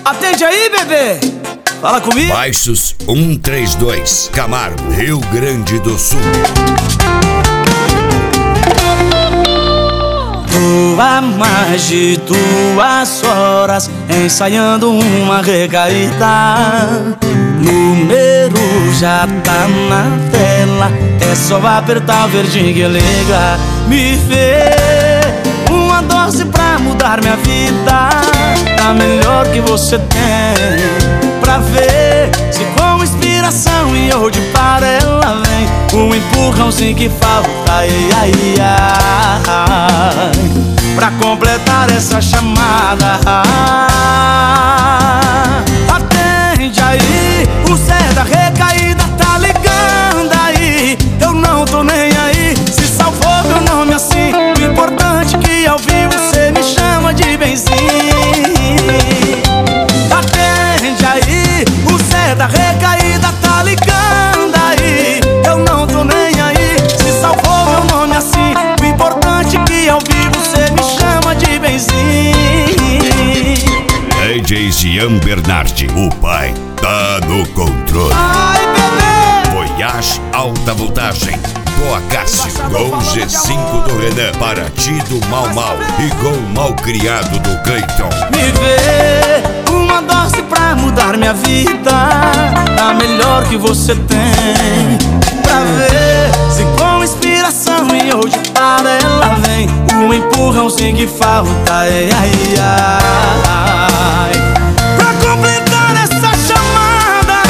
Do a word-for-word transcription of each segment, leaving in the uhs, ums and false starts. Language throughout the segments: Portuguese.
Atende aí, bebê. Fala comigo. Baixos um três dois, Camargo, Rio Grande do Sul. Tô há mais de duas horas ensaiando uma recaída. Número já tá na tela, é só apertar o verdinho que liga. Me vê uma dose pra mudar minha vida, a melhor que você tem. Pra ver se com inspiração e hoje para ela vem um empurrãozinho que falta, ai, ai, ai, pra completar essa chamada. Atende aí, o Zé da recaída tá ligando aí. Eu não tô nem aí, se salvou meu nome assim. O importante é que ao vivo você me chama de benzinho. Atende aí, o Zé da recaída tá ligando aí. Eu não tô nem aí, se salvou meu nome assim. O importante é que ao vivo você me chama de benzinho. D J Jean Bernardi, o pai tá no controle. Ai, bebê! Voyage Alta Voltagem, do Acácio, com o G cinco do Renan, Paraty do Mal Mal e com o Malcriado do Cleiton. Me vê uma dose pra mudar minha vida, a melhor que você tem. Pra ver se com inspiração e hoje para ela vem um empurrãozinho que falta, ai, ai, ai, pra completar essa chamada.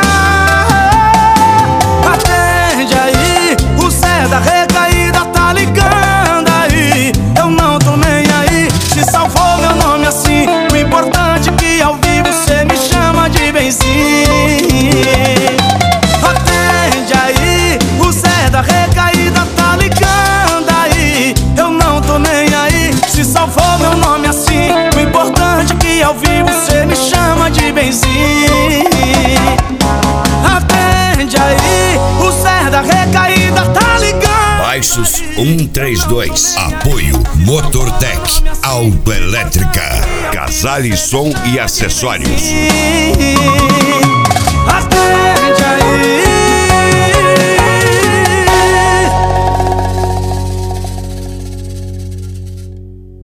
Atende aí, o Zé da recaída tá ligando aí. Eu não tô nem aí, se salvou meu nome assim. O importante é que ao vivo você me chama de benzinho. Atende aí, o Zé da recaída tá ligando aí. Eu não tô nem aí, se salvou meu nome assim. O importante é que ao vivo você me chama de benzinho. Atende aí, o Zé da recaída tá ligando. Baixos um três dois, apoio Motortec, Autoelétrica, Casale Som e Acessórios.